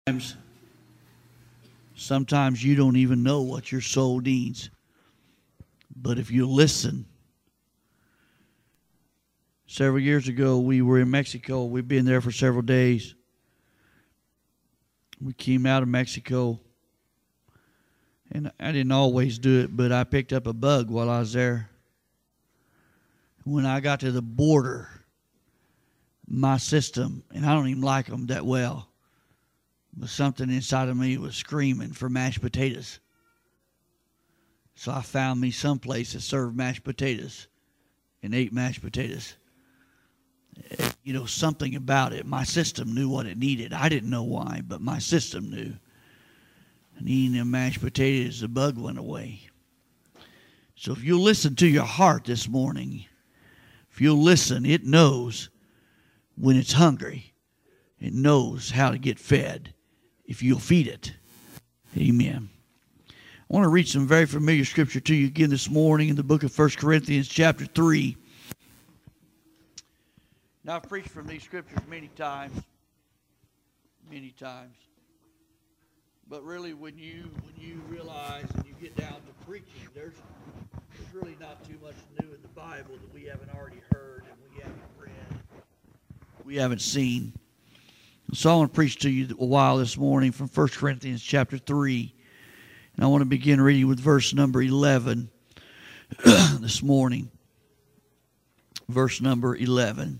Sometimes you don't even know what your soul needs. But if you listen, several years ago we were in Mexico. We'd been there for several days. We came out of Mexico, and I didn't always do it, but I picked up a bug while I was there. When I got to the border, my system, and I don't even like them that well, but something inside of me was screaming for mashed potatoes. So I found me some place that served mashed potatoes and ate mashed potatoes. You know, something about it. My system knew what it needed. I didn't know why, but my system knew. And eating them mashed potatoes, the bug went away. So if you'll listen to your heart this morning, if you'll listen, it knows when it's hungry. It knows how to get fed if you'll feed it. Amen. I want to read some very familiar scripture to you again this morning in the book of 1 Corinthians chapter 3. Now, I've preached from these scriptures many times. But really, when you realize and you get down to preaching, there's really not too much new in the Bible that we haven't already heard and we haven't read, we haven't seen. So I want to preach to you a while this morning from 1 Corinthians chapter 3. And I want to begin reading with verse number 11 this morning. Verse number 11.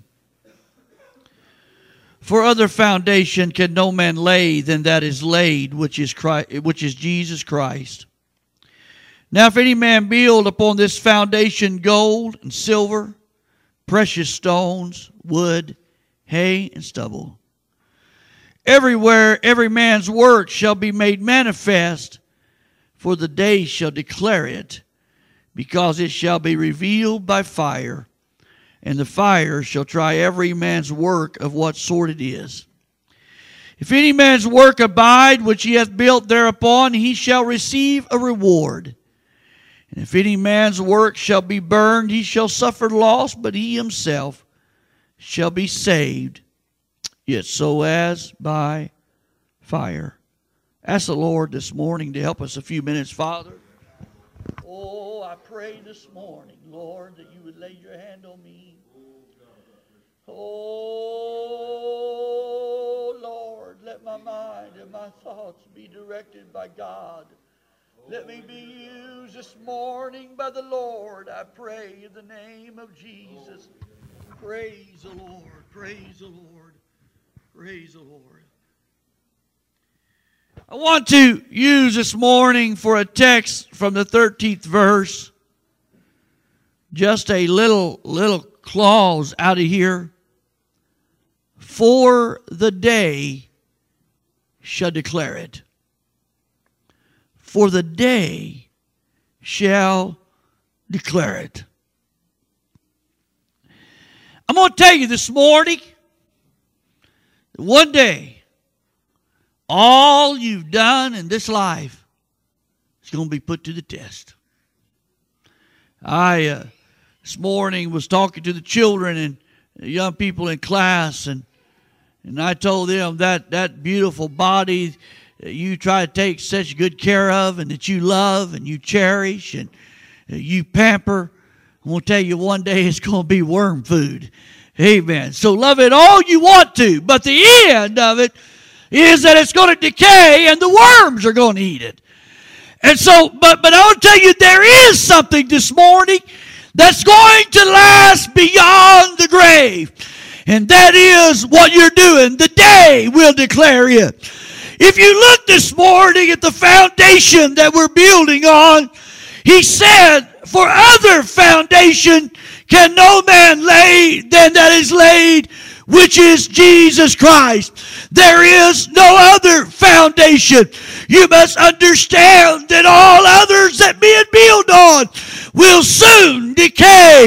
For other foundation can no man lay than that is laid, which is Jesus Christ. Now if any man build upon this foundation gold and silver, precious stones, wood, hay, and stubble, everywhere every man's work shall be made manifest, for the day shall declare it, because it shall be revealed by fire, and the fire shall try every man's work of what sort it is. If any man's work abide which he hath built thereupon, he shall receive a reward. And if any man's work shall be burned, he shall suffer loss, but he himself shall be saved, yet so as by fire. Ask the Lord this morning to help us a few minutes, Father. Oh, I pray this morning, Lord, that you would lay your hand on me. Oh, Lord, let my mind and my thoughts be directed by God. Let me be used this morning by the Lord, I pray in the name of Jesus. Praise the Lord, praise the Lord, praise the Lord. I want to use this morning for a text from the 13th verse, just a little clause out of here. For the day shall declare it. For the day shall declare it. I'm going to tell you this morning that one day, all you've done in this life is going to be put to the test. I this morning was talking to the children and young people in class, and I told them that beautiful body that you try to take such good care of and that you love and you cherish and you pamper, I'm going to tell you one day it's going to be worm food. Amen. So love it all you want to, but the end of it is that it's going to decay and the worms are going to eat it. And so, but I want to tell you, there is something this morning that's going to last beyond the grave. And that is what you're doing. The day will declare it. If you look this morning at the foundation that we're building on, he said, for other foundation can no man lay than that is laid, which is Jesus Christ. There is no other foundation. You must understand that all others that men build on will soon decay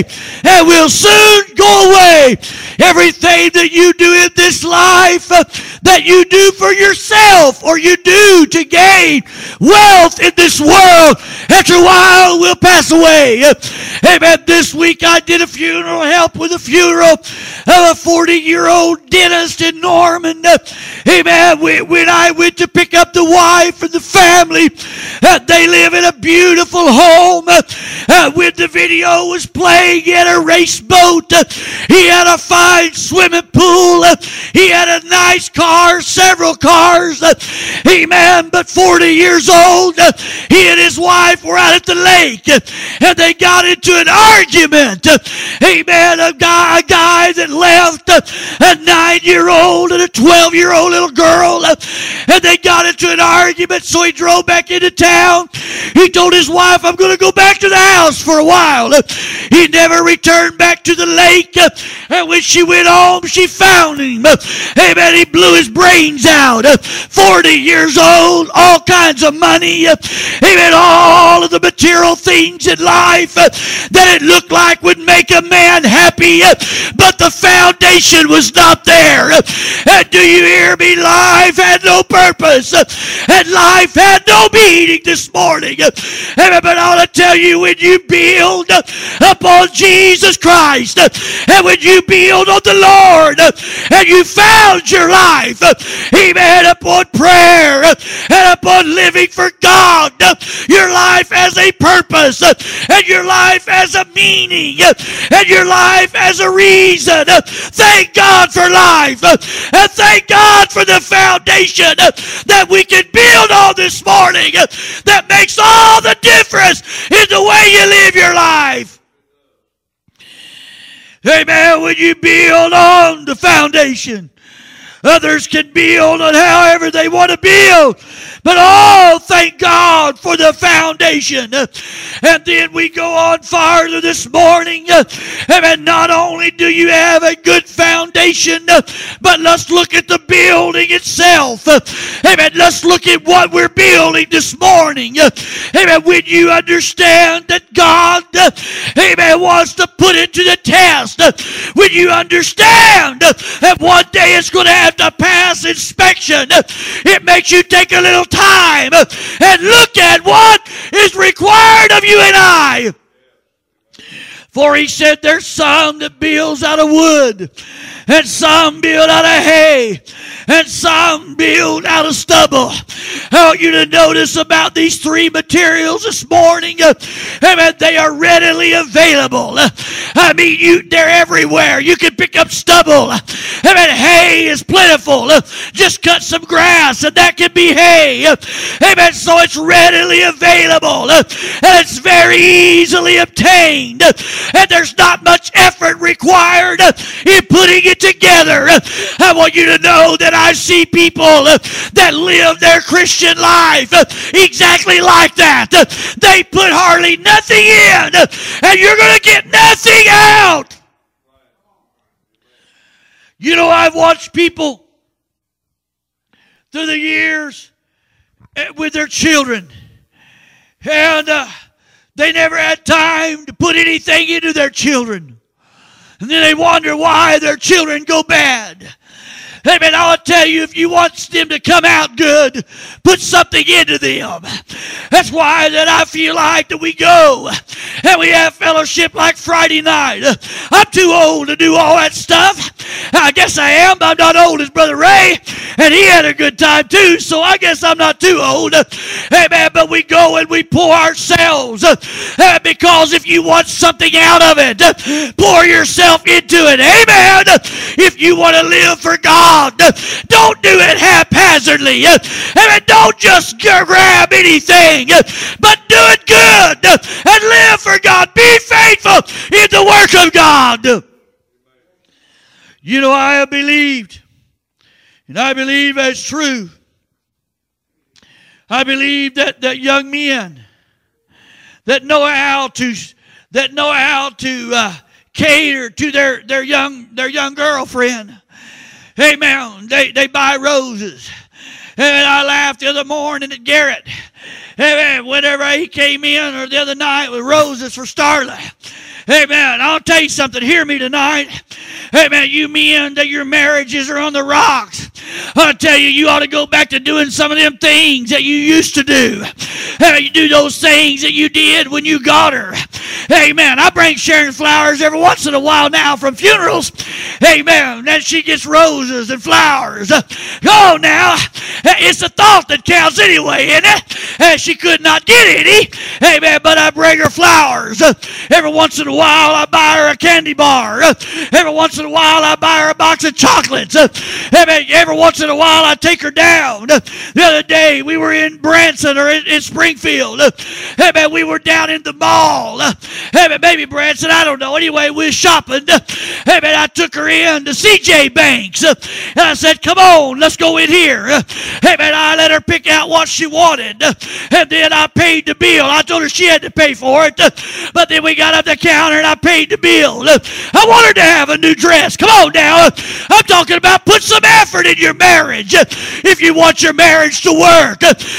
and will soon go away. Everything that you do in this life that you do for yourself or you do to gain wealth in this world, after a while will pass away. Amen. This week I did a funeral, help with a funeral of a 40-year-old dentist in Norman. Amen. When I went to pick up the wife and the family, they live in a beautiful home. When the video was playing, he had a race boat. He had a fine swimming pool. He had a nice car, several cars. Amen. But 40 years old, he and his wife were out at the lake, and they got into an argument. Amen. A guy that left a 9-year-old and a 12-year-old little girl, and they got into an argument, so he drove back into town. He told his wife, I'm going to go back to the house for a while. He never returned back to the lake, and when she went home, she found him. Amen. He blew his brains out. 40 years old, all kinds of money. Amen. All of the material things in life that it looked like would make a man happy, but the foundation was not there. And do you hear me? Life had no purpose, and life had no meaning this morning. Amen. But I want to tell you, when you build upon Jesus Christ, and when you build on the Lord, and you found your life, amen, upon prayer and upon living for God, your life has a purpose, and your life has a meaning, and your life has a reason. Thank God for life, and thank God for the foundation that we can build on this morning that makes all the difference in the way you live your life. Amen. When you build on the foundation, others can build on however they want to build. But oh, thank God for the foundation. And then we go on farther this morning. And not only do you have a good foundation, but let's look at the building itself. Amen. Let's look at what we're building this morning. Amen. When you understand that God, amen, wants to put it to the test. When you understand that one day it's going to have to pass inspection, it makes you take a little time and look at what is required of you and I. For he said there's some that builds out of wood, and some build out of hay, and some build out of stubble. I want you to notice about these three materials this morning. Amen. They are readily available. I mean, they're everywhere. You can pick up stubble. Amen. Hay is plentiful. Just cut some grass, and that can be hay. Amen. So it's readily available, and it's very easily obtained, and there's not much effort required in putting it together. I want you to know that I see people that live their Christian life exactly like that. They put hardly nothing in, and you're going to get nothing out. You know, I've watched people through the years with their children, and they never had time to put anything into their children. And then they wonder why their children go bad. Amen. I'll tell you, if you want them to come out good, put something into them. That's why that I feel like that we go and we have fellowship like Friday night. I'm too old to do all that stuff. I guess I am. I'm not old as Brother Ray, and he had a good time too, so I guess I'm not too old. Amen. But we go and we pour ourselves, because if you want something out of it, pour yourself into it. Amen. If you want to live for God, don't do it haphazardly. And don't just grab anything, but do it good and live for God. Be faithful in the work of God. You know, I have believed, and I believe that's true. I believe that young men that know how to cater to their young girlfriend. Amen. They buy roses. And I laughed the other morning at Garrett. Amen. Whenever he came in, or the other night with roses for Starla. Amen. I'll tell you something. Hear me tonight. Amen. You men that your marriages are on the rocks. I'll tell you, you ought to go back to doing some of them things that you used to do. You do those things that you did when you got her. Amen. I bring Sharon flowers every once in a while now from funerals. Amen. Then she gets roses and flowers. Oh, now, it's the thought that counts anyway, isn't it? She could not get any. Amen. But I bring her flowers. Every once in a while, I buy her a candy bar. Every once in a while, I buy her a box of chocolates. Amen. Every once in a while, I take her down. The other day, we were in Branson or in Springfield. Amen. We were down in the mall. Amen. Maybe Branson, I don't know. Anyway, we were shopping. Amen. I took her in to CJ Banks. And I said, come on, let's go in here. Amen. I let her pick out what she wanted. And then I paid the bill. I told her she had to pay for it. But then we got up the counter and I paid the bill. I want her to have a new dress. Come on now. I'm talking about put some effort in your marriage if you want your marriage to work.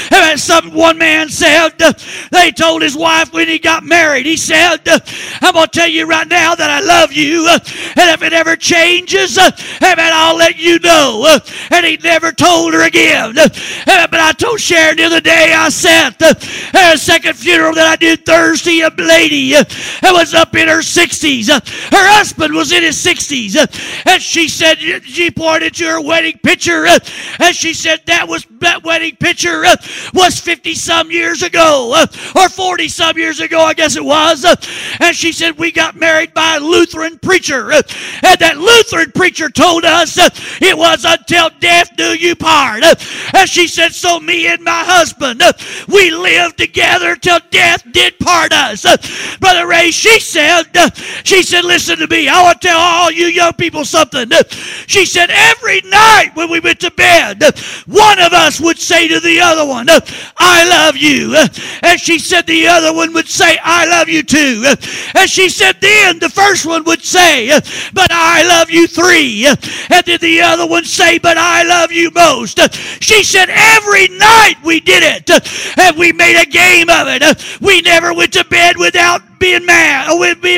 One man said, they told his wife when he got married, he said, I'm going to tell you right now that I love you, and if it ever changes, I'll let you know. And he never told her again. But I told Sharon the other day, I said, a second funeral that I did Thursday, a lady that was up in her 60s. Her husband was in his 60s. And she said, she pointed to her wedding picture, and she said that wedding picture was 50-some years ago, or 40-some years ago, I guess it was. And she said, we got married by a Lutheran preacher. And that Lutheran preacher told us it was until death do you part. And she said, so me and my husband, we lived together till death did part us. Brother Ray, she said, listen to me. I want to tell all you young people something. She said, every night when we went to bed, one of us would say to the other one, I love you. And she said the other one would say, I love you too. And she said then the first one would say, but I love you three. And then the other one say, but I love you most. She said every night we did it. And we made a game of it. We never went to bed without being mad.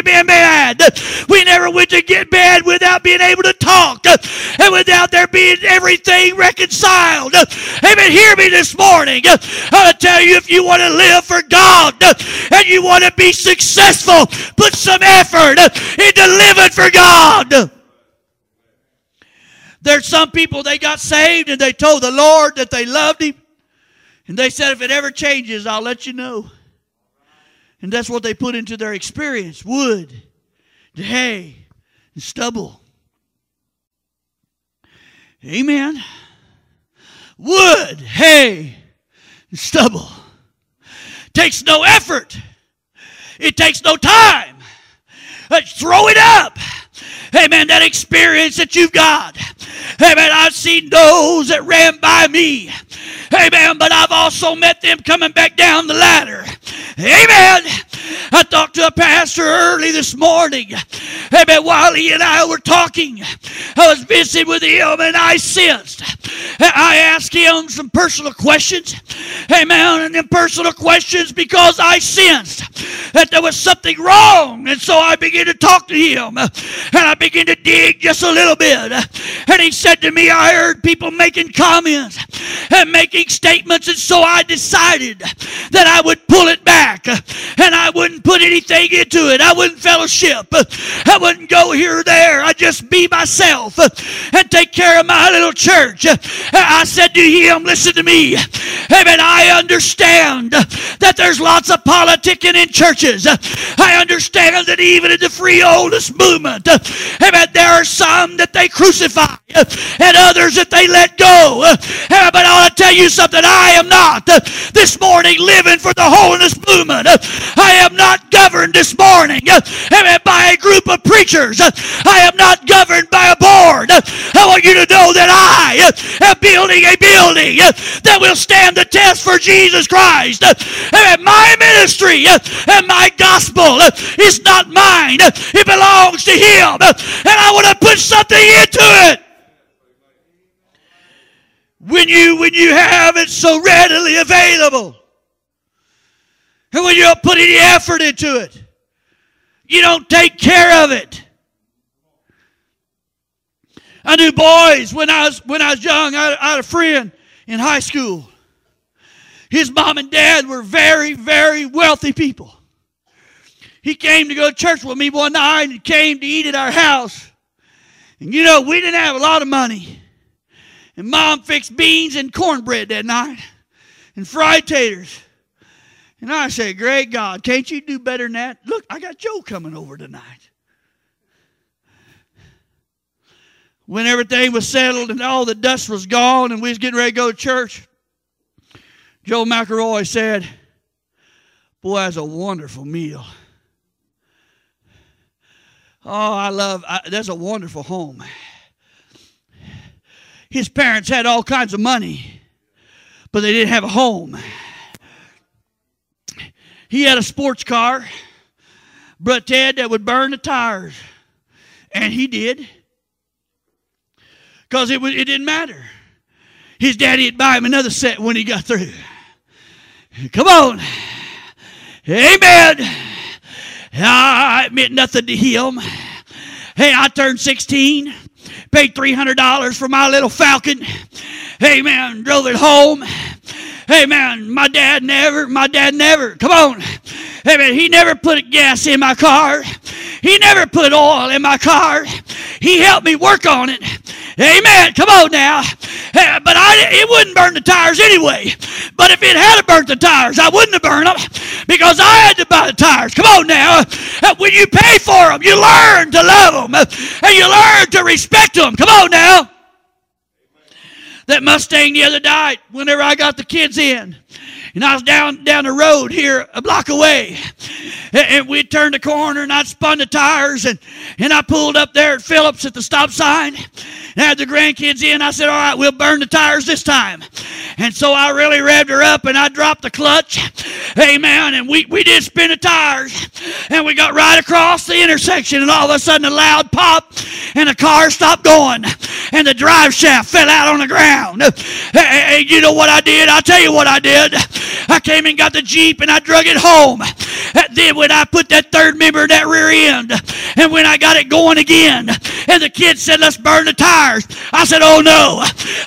We never went to get bed without being able to talk. And without there being everything reconciled. Amen. Hear me this morning. I'll tell you, if you want to live for God and you want to be successful, put some effort into living for God. There's some people, they got saved and they told the Lord that they loved Him. And they said, if it ever changes, I'll let you know. And that's what they put into their experience. Wood, hay, and stubble. Amen. Wood, hay, and stubble. Takes no effort. It takes no time. Throw it up. Amen. That experience that you've got. Amen. I've seen those that ran by me. Amen. But I've also met them coming back down the ladder. Amen. I talked to a pastor early this morning. Amen. While he and I were talking, I was visiting with him and I sensed. I asked him some personal questions. Amen. And them personal questions because I sensed that there was something wrong. And so I began to talk to him. And I began to dig just a little bit. And he said to me, I heard people making comments and making statements. And so I decided that I would pull it back. And I wouldn't put anything into it. I wouldn't fellowship. I wouldn't go here or there. I'd just be myself and take care of my little church. I said to him, listen to me. Amen. I understand that there's lots of politicking in churches. I understand that even in the free oldest movement, amen, there are some that they crucify and others that they let go. Amen. But I want to tell you something. I am not this morning living for the holiness movement. I am not governed this morning, amen, by a group of preachers. I am not governed by a board. I want you to know that I am building a building that will stand the test for Jesus Christ. Amen. My ministry and my gospel is not mine. It belongs to Him. And I want to put something into it. When you have it so readily available, and when you don't put any effort into it, you don't take care of it. I knew boys when I was young. I had a friend in high school. His mom and dad were very, very wealthy people. He came to go to church with me one night and came to eat at our house. And you know, we didn't have a lot of money. And Mom fixed beans and cornbread that night and fried taters. And I said, great God, can't you do better than that? Look, I got Joe coming over tonight. When everything was settled and all the dust was gone and we was getting ready to go to church, Joe McElroy said, boy, that's a wonderful meal. Oh, that's a wonderful home. His parents had all kinds of money, but they didn't have a home. He had a sports car, but Ted, that would burn the tires. And he did. Because it didn't matter. His daddy would buy him another set when he got through. Come on. Amen. I meant nothing to him. Hey, I turned 16. Paid $300 for my little Falcon. Hey, man, drove it home. Hey, man, my dad never, come on. Hey, man, he never put gas in my car. He never put oil in my car. He helped me work on it. Amen. Come on now. Hey, but it wouldn't burn the tires anyway. But if it had burnt the tires, I wouldn't have burned them because I had to buy the tires. Come on now. When you pay for them, you learn to love them and you learn to respect them. Come on now. That Mustang the other night, whenever I got the kids in, and I was down the road here a block away, and we turned the corner, and I spun the tires, and I pulled up there at Phillips at the stop sign, and had the grandkids in. I said, all right, we'll burn the tires this time. And so I really revved her up, and I dropped the clutch. Amen. And we did spin the tires, and we got right across the intersection, and all of a sudden a loud pop, and the car stopped going, and the drive shaft fell out on the ground. Hey, you know what I did? I'll tell you what I did. I came and got the Jeep, and I drug it home. Then when I put that third member in that rear end, and when I got it going again, and the kids said, let's burn the tires, I said, oh no,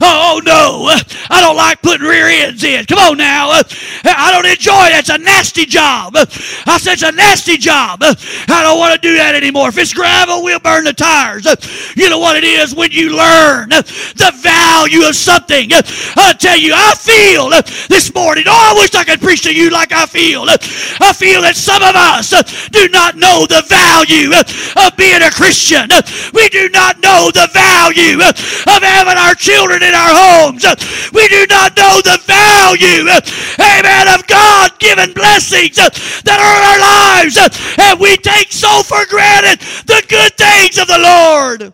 I don't like putting rear ends in. Come on now. I don't enjoy it. It's a nasty job. I said, it's a nasty job. I don't want to do that anymore. If it's gravel, we'll burn the tires. You know what it is when you learn the value of something. I'll tell you, I feel this morning, I wish I could preach to you like I feel. I feel that some of us do not know the value of being a Christian. We do not know the value of having our children in our homes. We do not know the value, amen, of God-given blessings that are in our lives. And we take so for granted the good things of the Lord.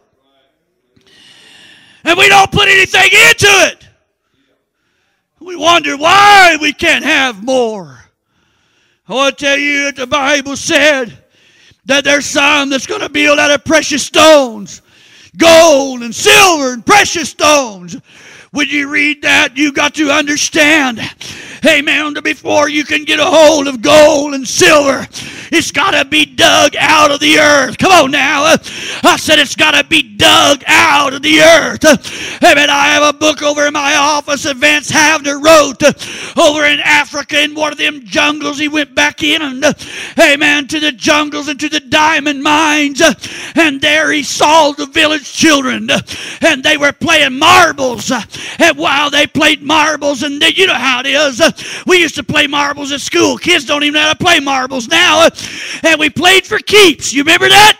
And we don't put anything into it. We wonder why we can't have more. I want to tell you that the Bible said that there's some that's going to build out of precious stones, gold and silver and precious stones. When you read that, you got to understand, amen, before you can get a hold of gold and silver, it's got to be dug out of the earth. Come on now. I said it's got to be dug out of the earth. Amen. I have a book over in my office that Vance Havner wrote over in Africa in one of them jungles. He went back in and, amen, to the jungles and to the diamond mines. And there he saw the village children. And they were playing marbles. And while they played marbles, and you know how it is. We used to play marbles at school. Kids don't even know how to play marbles now. And we played for keeps. You remember that?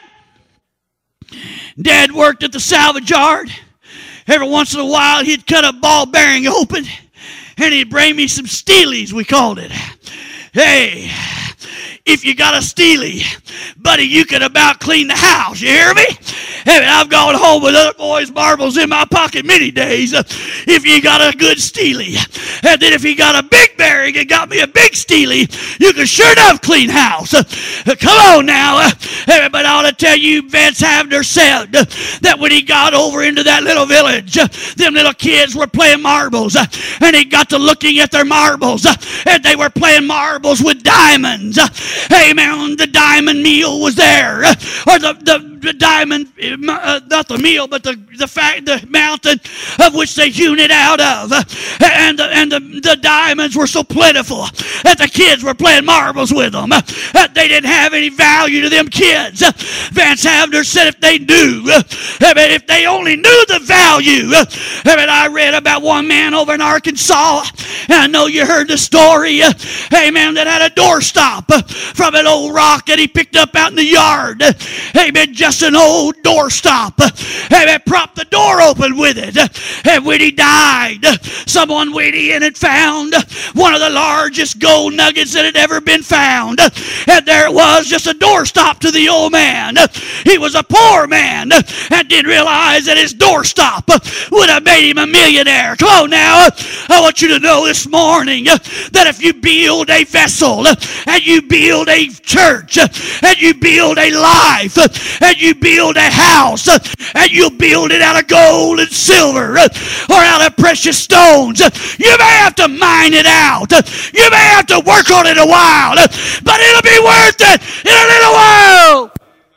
Dad worked at the salvage yard. Every once in a while, he'd cut a ball bearing open, and he'd bring me some steelies, we called it. Hey, if you got a steely, buddy, you could about clean the house. You hear me? I've gone home with other boys' marbles in my pocket many days. If you got a good Steely, and then if you got a big bearing and got me a big Steely, you can sure enough clean house. Come on now. But I ought to tell you, Vance Havner said that when he got over into that little village, them little kids were playing marbles, and he got to looking at their marbles, and they were playing marbles with diamonds. Amen. The diamond meal was there, or the diamond, not the meal, but the mountain of which they hewn it out of, and the diamonds were so plentiful that the kids were playing marbles with them. They didn't have any value to them kids. Vance Havner said if they knew, if they only knew the value. I read about one man over in Arkansas, and I know you heard the story, amen, that had a doorstop from an old rock that he picked up out in the yard. Amen, just an old doorstop. Amen, propped the door open with it. And when he died, someone went in and found one of the largest gold nuggets that had ever been found. And there it was, just a doorstop to the old man. He was a poor man and didn't realize that his doorstop would have made him a millionaire. Come on now. I want you to know this morning that if you build a vessel and you build a church and you build a life and you build a house and you build it out of gold and silver or out of precious stones, you may have to mine it out. You may have to work on it a while, but it'll be worth it in a little while.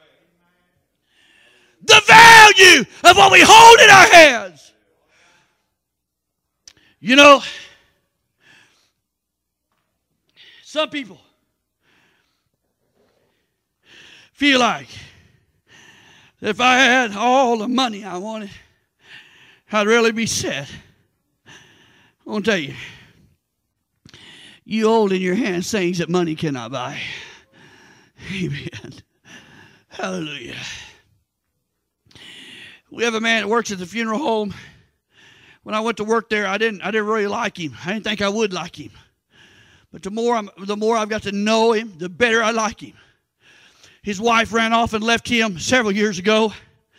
The value of what we hold in our hands. You know, some people feel like if I had all the money I wanted, I'd really be set. I want to tell you, you hold in your hand things that money cannot buy. Amen. Hallelujah. We have a man that works at the funeral home. When I went to work there, I didn't really like him. I didn't think I would like him. But the more I've got to know him, the better I like him. His wife ran off and left him several years ago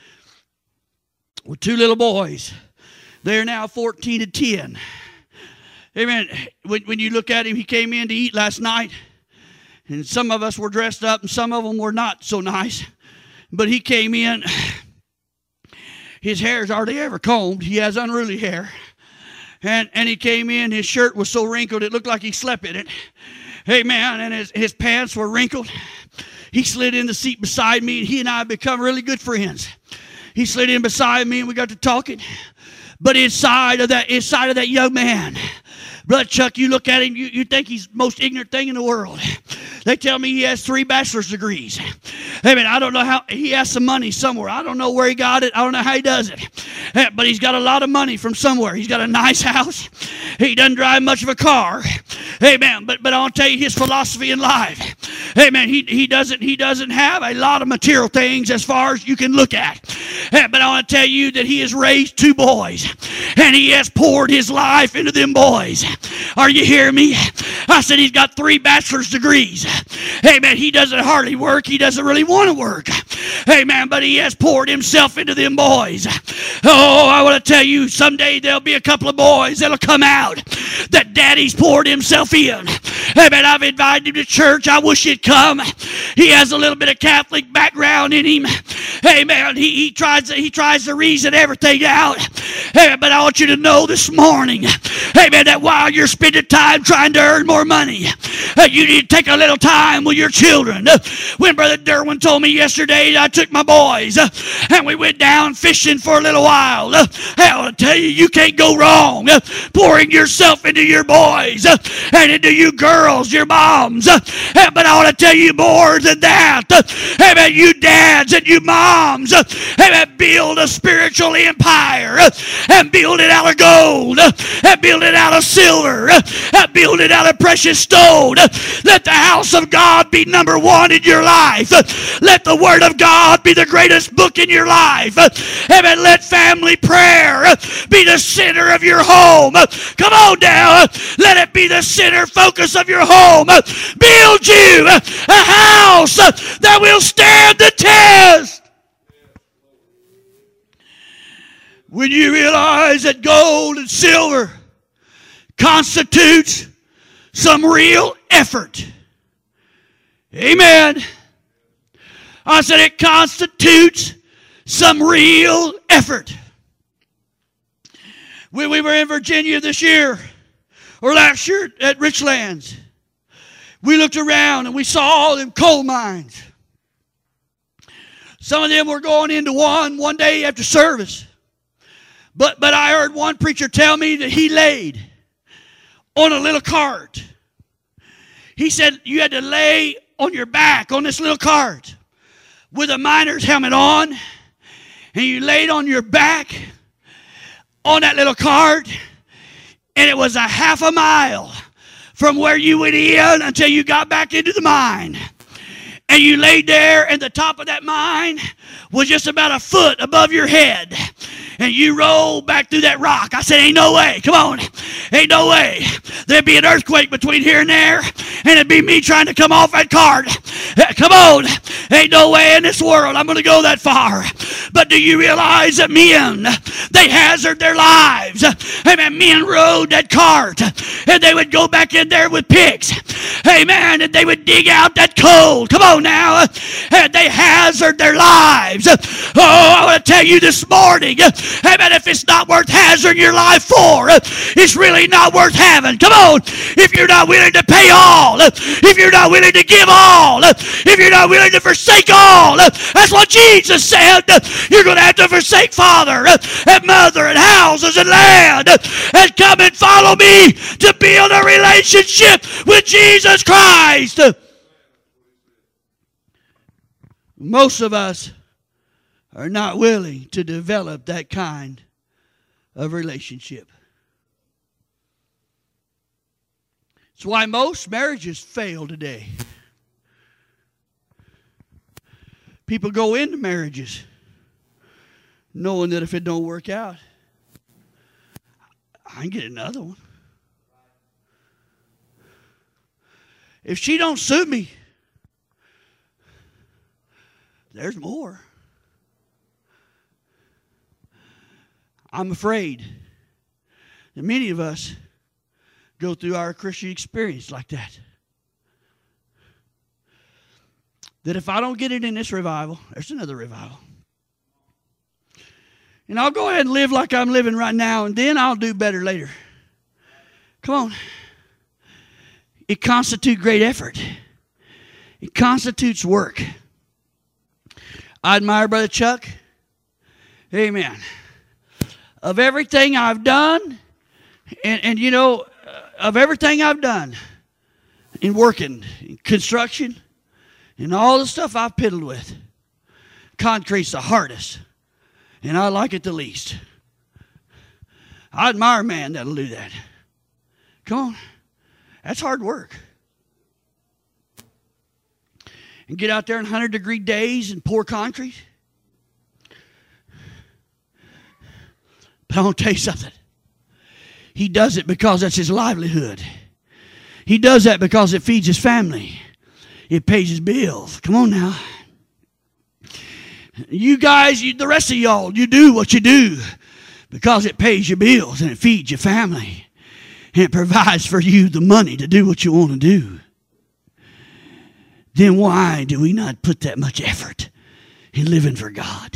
with two little boys. They're now 14 and 10. Amen. When you look at him, he came in to eat last night. And some of us were dressed up and some of them were not so nice. But he came in. His hair's hardly ever combed. He has unruly hair. And he came in, his shirt was so wrinkled it looked like he slept in it. Amen. And his pants were wrinkled. He slid in the seat beside me, and he and I have become really good friends. He slid in beside me, and we got to talking. But inside of that young man, Brother Chuck, you look at him, you think he's the most ignorant thing in the world. They tell me he has 3 bachelor's degrees. I mean, I don't know how, he has some money somewhere. I don't know where he got it. I don't know how he does it. But he's got a lot of money from somewhere. He's got a nice house. He doesn't drive much of a car. Amen. But I'll tell you his philosophy in life. Amen. He doesn't have a lot of material things as far as you can look at. But I want to tell you that he has raised 2 boys. And he has poured his life into them boys. Are you hearing me? I said he's got 3 bachelor's degrees. Amen. He doesn't hardly work. He doesn't really want to work. Amen. But he has poured himself into them boys. Oh, I want to tell you, someday there'll be a couple of boys that'll come out that daddy's poured himself in. Amen. I've invited him to church. I wish he'd come. He has a little bit of Catholic background in him. Amen. He tries to reason everything out. Amen. But I want you to know this morning, amen, that while you're spending time trying to earn more money, you need to take a little time with your children. When Brother Derwin told me yesterday, I took my boys and we went down fishing for a little while. I want to tell you, you can't go wrong pouring yourself into your boys and into you girls, your moms. But I want to tell you more than that. Amen. You dads and you moms, amen, build a spiritual empire and build it out of gold and build it out of silver and build it out of precious stone. Let the house of God be number 1 in your life. Let the Word of God be the greatest book in your life. Amen. Let family prayer be the center of your home. Come on now. Let it be the center focus of your home. Build you a house that will stand the test. When you realize that gold and silver constitutes some real effort. Amen. I said it constitutes some real effort. When we were in Virginia this year, or last year at Richlands, we looked around and we saw all them coal mines. Some of them were going into one day after service. But I heard one preacher tell me that he laid on a little cart. He said you had to lay on your back on this little cart with a miner's helmet on, and you laid on your back on that little cart, and it was a half a mile from where you went in until you got back into the mine. And you laid there, and the top of that mine was just about a foot above your head. And you rolled back through that rock. I said, ain't no way. Come on. Ain't no way. There'd be an earthquake between here and there, and it'd be me trying to come off that cart. Come on. Ain't no way in this world I'm going to go that far. But do you realize that men, they hazard their lives. Amen. Men rode that cart, and they would go back in there with picks. Amen. And they would dig out that coal. Come on now. And they hazard their lives. Oh, I want to tell you this morning, amen, if it's not worth hazarding your life for, it's really not worth having. Come on. If you're not willing to pay all, if you're not willing to give all, if you're not willing to forsake all, that's what Jesus said. You're going to have to forsake father and mother and houses and land and come and follow me to build a relationship with Jesus Christ. Most of us are not willing to develop that kind of relationship. That's why most marriages fail today. People go into marriages knowing that if it don't work out, I can get another one. If she don't suit me, there's more. I'm afraid that many of us go through our Christian experience like that. That if I don't get it in this revival, there's another revival. And I'll go ahead and live like I'm living right now, and then I'll do better later. Come on. It constitutes great effort. It constitutes work. I admire Brother Chuck. Amen. Of everything I've done, and you know, of everything I've done in working, in construction, and all the stuff I've piddled with, concrete's the hardest, and I like it the least. I admire a man that'll do that. Come on. That's hard work. And get out there in 100-degree days and pour concrete. But I want to tell you something. He does it because that's his livelihood. He does that because it feeds his family. It pays his bills. Come on now. You guys, the rest of y'all, you do what you do because it pays your bills and it feeds your family. And it provides for you the money to do what you want to do. Then why do we not put that much effort in living for God?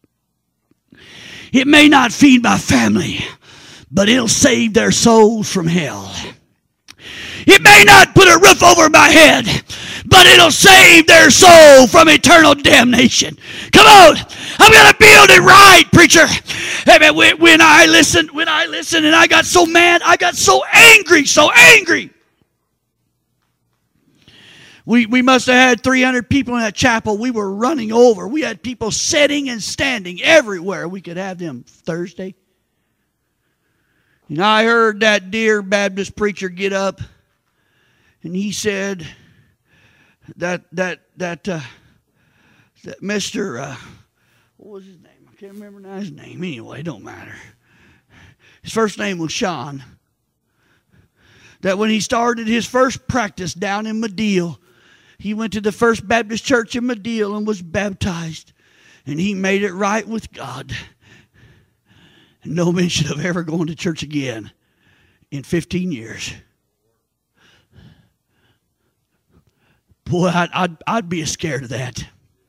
It may not feed my family, but it'll save their souls from hell. It may not put a roof over my head, but it'll save their soul from eternal damnation. Come on, I'm going to build it right, preacher. Hey man, when I listened, and I got so mad, I got so angry. We must have had 300 people in that chapel. We were running over. We had people sitting and standing everywhere. We could have them Thursday. And I heard that dear Baptist preacher get up, and he said that Mr. What was his name? I can't remember now his name. Anyway, it don't matter. His first name was Sean. That when he started his first practice down in Madill, he went to the First Baptist Church in Madill and was baptized. And he made it right with God. No man should have ever gone to church again in 15 years. Boy, I'd be scared of that.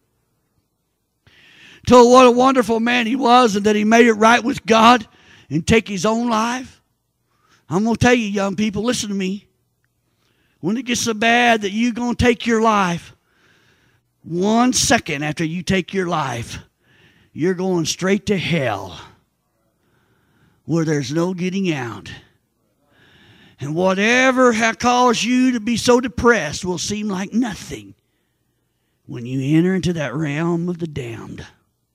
Told what a wonderful man he was and that he made it right with God and take his own life. I'm going to tell you, young people, listen to me. When it gets so bad that you're going to take your life, 1 second after you take your life, you're going straight to hell where there's no getting out. And whatever caused you to be so depressed will seem like nothing when you enter into that realm of the damned.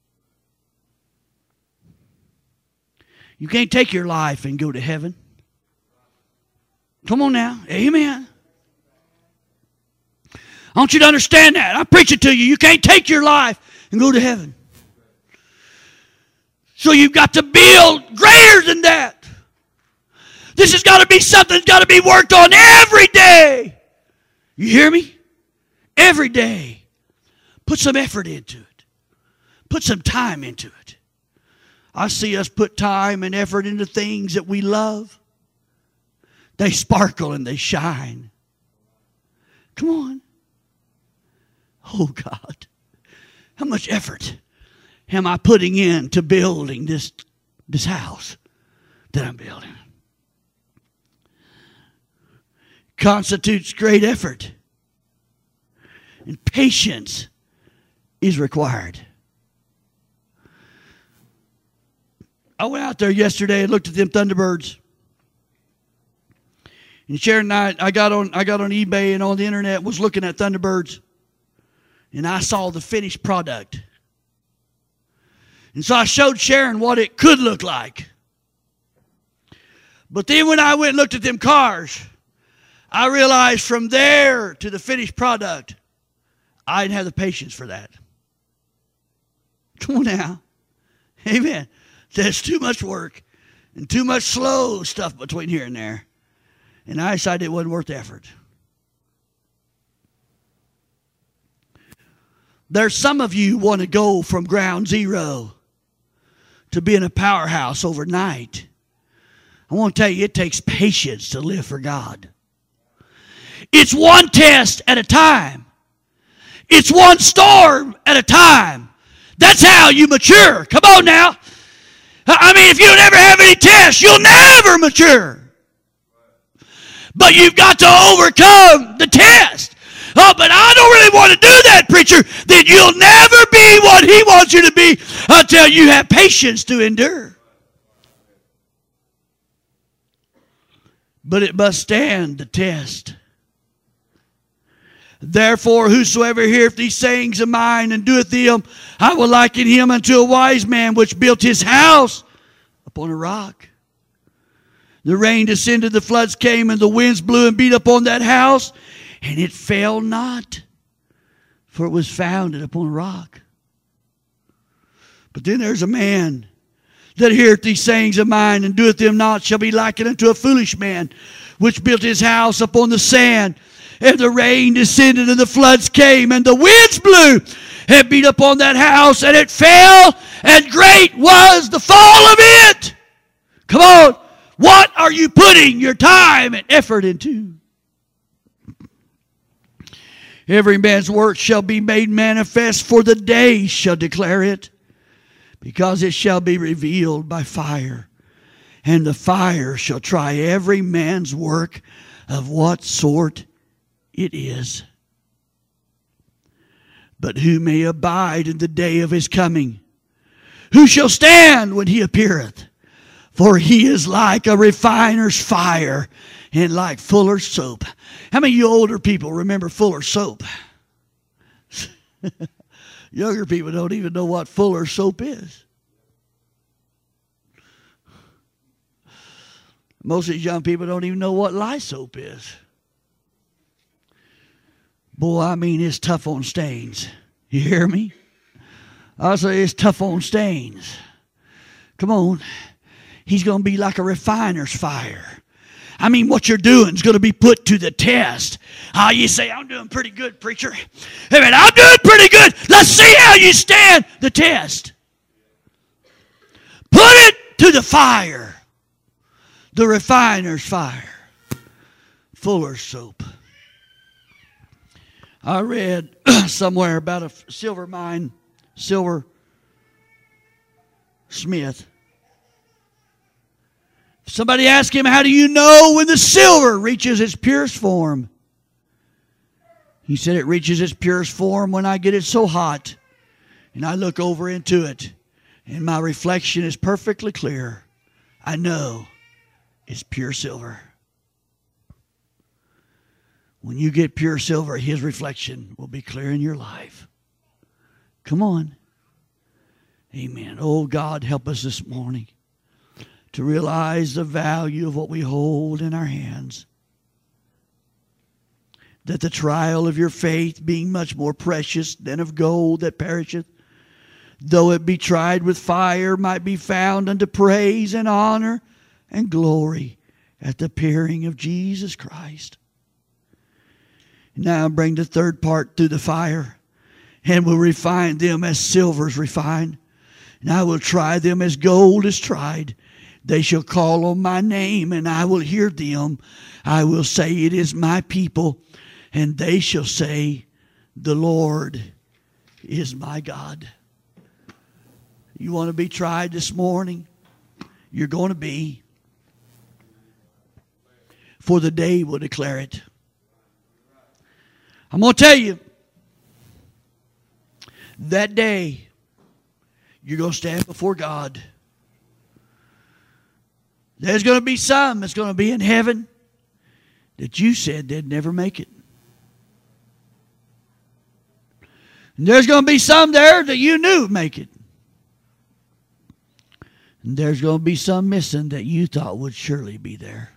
You can't take your life and go to heaven. Come on now. Amen. I want you to understand that. I preach it to you. You can't take your life and go to heaven. So you've got to build greater than that. This has got to be something that's got to be worked on every day. You hear me? Every day. Put some effort into it. Put some time into it. I see us put time and effort into things that we love. They sparkle and they shine. Come on. Oh God. How much effort am I putting into building this house that I'm building? Constitutes great effort. And patience is required. I went out there yesterday and looked at them Thunderbirds. And Sharon and I got on eBay and on the internet, was looking at Thunderbirds. And I saw the finished product. And so I showed Sharon what it could look like. But then when I went and looked at them cars, I realized from there to the finished product, I didn't have the patience for that. Come on now. Amen. There's too much work and too much slow stuff between here and there. And I decided it wasn't worth the effort. There's some of you want to go from ground zero to being a powerhouse overnight. I want to tell you, it takes patience to live for God. It's one test at a time. It's one storm at a time. That's how you mature. Come on now. I mean, if you never have any tests, you'll never mature. But you've got to overcome the test. Oh, but I don't really want to do that, preacher. Then you'll never be what he wants you to be until you have patience to endure. But it must stand the test. Therefore, whosoever heareth these sayings of mine and doeth them, I will liken him unto a wise man which built his house upon a rock. The rain descended, the floods came, and the winds blew and beat upon that house, and it fell not, for it was founded upon a rock. But then there's a man that heareth these sayings of mine and doeth them not, shall be likened unto a foolish man which built his house upon the sand. And the rain descended, and the floods came, and the winds blew and beat upon that house, and it fell, and great was the fall of it. Come on. What are you putting your time and effort into? Every man's work shall be made manifest, for the day shall declare it, because it shall be revealed by fire. And the fire shall try every man's work of what sort it is. But who may abide in the day of his coming? Who shall stand when he appeareth? For he is like a refiner's fire and like fuller's soap. How many of you older people remember Fuller's soap? Younger people don't even know what Fuller's soap is. Most of these young people don't even know what lye soap is. Boy, I mean, it's tough on stains. You hear me? I say it's tough on stains. Come on. He's going to be like a refiner's fire. I mean, what you're doing is going to be put to the test. You say, I'm doing pretty good, preacher. Hey, man, I'm doing pretty good. Let's see how you stand the test. Put it to the fire. The refiner's fire. Fuller's soap. I read somewhere about a silver mine, silver smith. Somebody asked him, how do you know when the silver reaches its purest form? He said, it reaches its purest form when I get it so hot and I look over into it and my reflection is perfectly clear. I know it's pure silver. When you get pure silver, His reflection will be clear in your life. Come on. Amen. Oh, God, help us this morning to realize the value of what we hold in our hands. That the trial of your faith, being much more precious than of gold that perisheth, though it be tried with fire, might be found unto praise and honor and glory at the appearing of Jesus Christ. Now bring the third part through the fire, and will refine them as silver is refined. And I will try them as gold is tried. They shall call on my name, and I will hear them. I will say, it is my people. And they shall say, the Lord is my God. You want to be tried this morning? You're going to be. For the day will declare it. I'm going to tell you, that day, you're going to stand before God. There's going to be some that's going to be in heaven that you said they'd never make it. And there's going to be some there that you knew would make it. And there's going to be some missing that you thought would surely be there.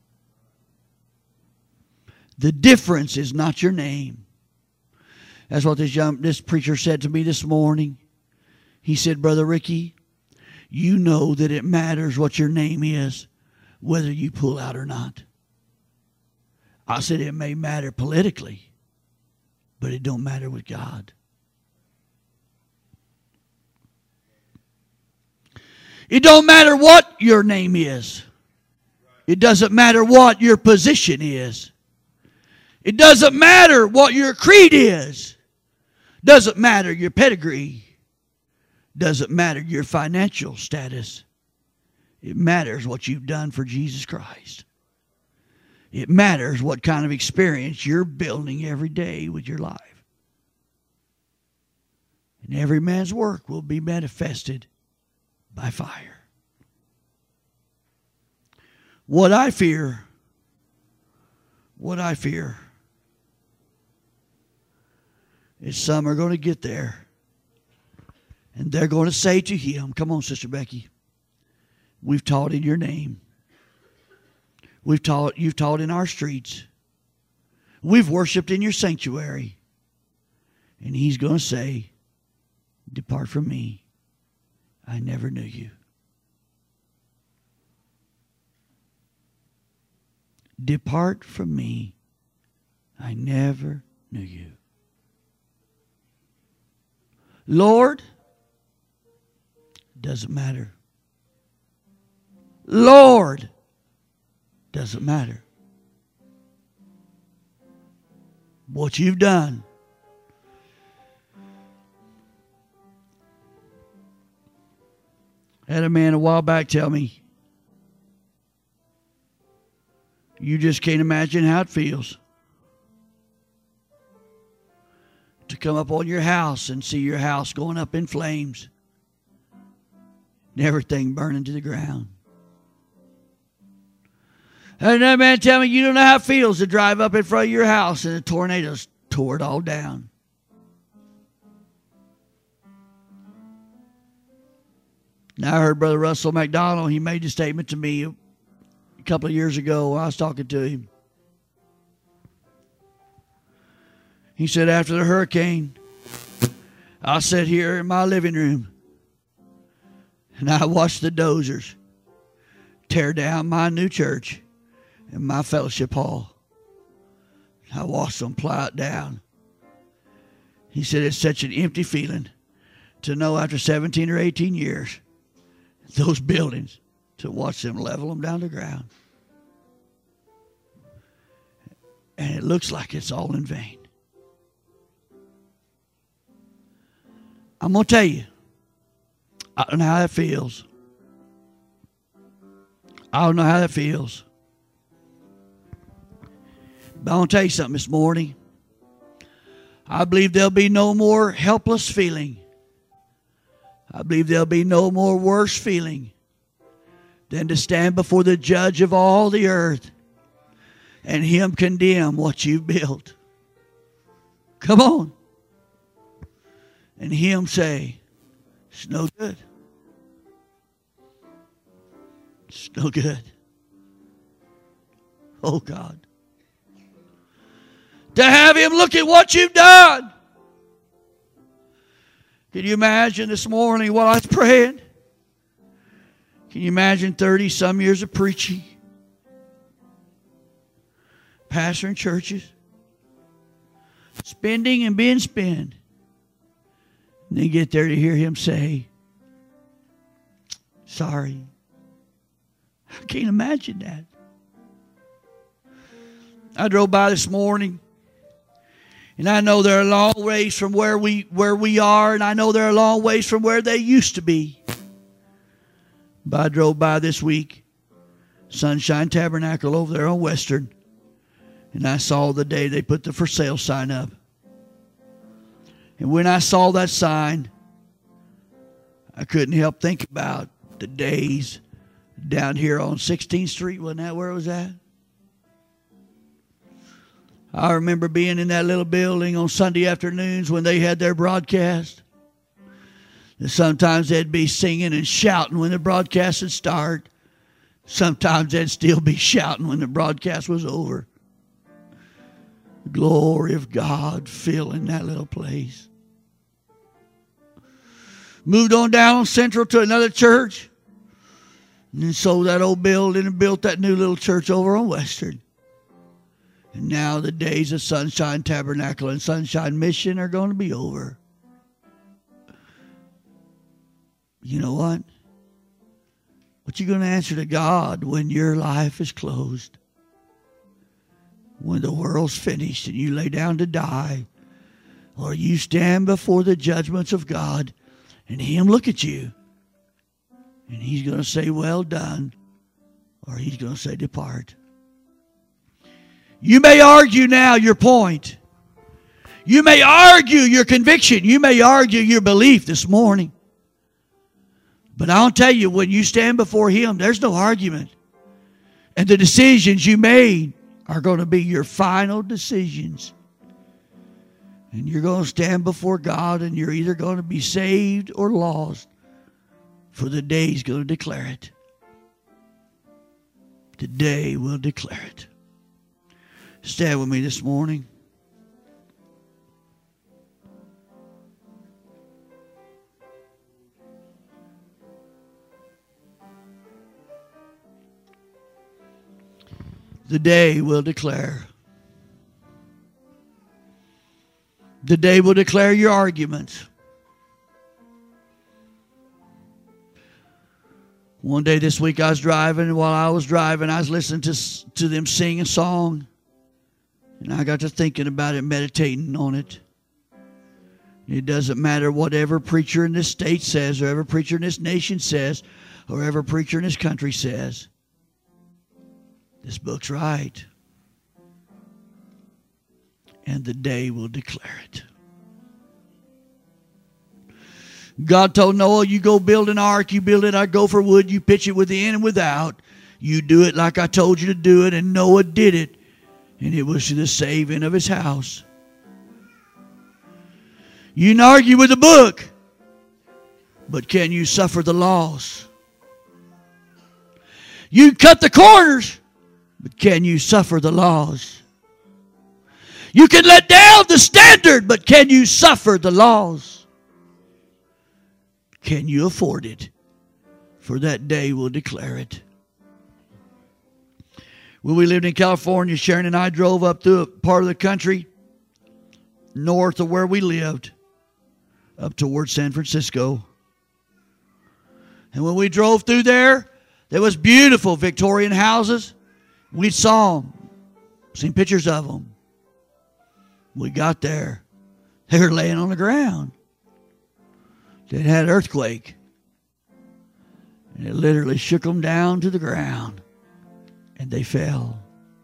The difference is not your name. That's what this preacher said to me this morning. He said, Brother Ricky, you know that it matters what your name is, whether you pull out or not. I said, it may matter politically, but it don't matter with God. It don't matter what your name is. It doesn't matter what your position is. It doesn't matter what your creed is. Doesn't matter your pedigree. Doesn't matter your financial status. It matters what you've done for Jesus Christ. It matters what kind of experience you're building every day with your life. And every man's work will be manifested by fire. What I fear is some are going to get there and they're going to say to him, come on, Sister Becky, we've taught in your name. You've taught in our streets. We've worshiped in your sanctuary. And he's going to say, depart from me. I never knew you. Depart from me. I never knew you. Lord, doesn't matter. Lord, doesn't matter. What you've done. I had a man a while back tell me, you just can't imagine how it feels to come up on your house and see your house going up in flames and everything burning to the ground. And another man tell me, you don't know how it feels to drive up in front of your house and the tornadoes tore it all down. Now I heard Brother Russell McDonald, he made a statement to me a couple of years ago when I was talking to him. He said, after the hurricane, I sat here in my living room and I watched the dozers tear down my new church and my fellowship hall. I watched them plow it down. He said, it's such an empty feeling to know after 17 or 18 years those buildings to watch them level them down to the ground. And it looks like it's all in vain. I'm going to tell you, I don't know how that feels. I don't know how that feels. But I'm going to tell you something this morning. I believe there'll be no more helpless feeling. I believe there'll be no more worse feeling than to stand before the judge of all the earth and him condemn what you've built. Come on. And him say, it's no good. It's no good. Oh God. To have him look at what you've done. Can you imagine this morning while I was praying? Can you imagine 30-some years of preaching? Pastoring churches. Spending and being spent. And then get there to hear him say, sorry. I can't imagine that. I drove by this morning. And I know they're a long ways from where we are, and I know they're a long ways from where they used to be. But I drove by this week, Sunshine Tabernacle over there on Western, and I saw the day they put the for sale sign up. And when I saw that sign, I couldn't help think about the days down here on 16th Street. Wasn't that where it was at? I remember being in that little building on Sunday afternoons when they had their broadcast. And sometimes they'd be singing and shouting when the broadcast would start. Sometimes they'd still be shouting when the broadcast was over. The glory of God filling that little place. Moved on down Central to another church. And then sold that old building and built that new little church over on Western. And now the days of Sunshine Tabernacle and Sunshine Mission are going to be over. You know what? What you going to answer to God when your life is closed? When the world's finished and you lay down to die? Or you stand before the judgments of God and him look at you and he's going to say, well done. Or he's going to say, depart. You may argue now your point. You may argue your conviction. You may argue your belief this morning. But I'll tell you, when you stand before him, there's no argument. And the decisions you made are going to be your final decisions. And you're going to stand before God and you're either going to be saved or lost. For the day is going to declare it. The day will declare it. Stand with me this morning. The day will declare. The day will declare your arguments. One day this week I was driving, and while I was driving, I was listening to them sing a song. And I got to thinking about it, meditating on it. It doesn't matter what every preacher in this state says, or every preacher in this nation says, or every preacher in this country says. This book's right. And the day will declare it. God told Noah, you go build an ark, you build it, I go for wood, you pitch it within and without. You do it like I told you to do it, and Noah did it. And it was to the saving of his house. You can argue with the book, but can you suffer the loss? You can cut the corners, but can you suffer the loss? You can let down the standard, but can you suffer the loss? Can you afford it? For that day will declare it. When we lived in California, Sharon and I drove up through a part of the country north of where we lived, up towards San Francisco. And when we drove through there was beautiful Victorian houses. We saw them, seen pictures of them. We got there. They were laying on the ground. They had an earthquake. And it literally shook them down to the ground. And they fell.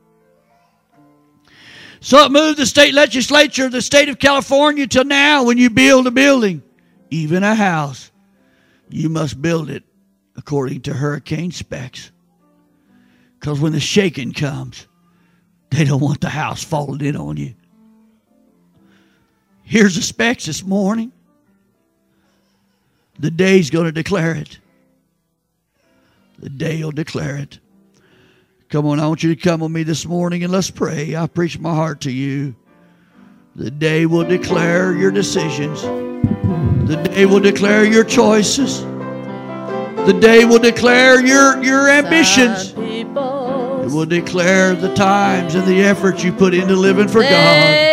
So it moved the state legislature of the state of California till now. When you build a building, even a house, you must build it according to hurricane specs. Because when the shaking comes, they don't want the house falling in on you. Here's the specs this morning. The day's going to declare it. The day will declare it. Come on, I want you to come with me this morning and let's pray. I preach my heart to you. The day will declare your decisions. The day will declare your choices. The day will declare your ambitions. It will declare the times and the effort you put into living for God.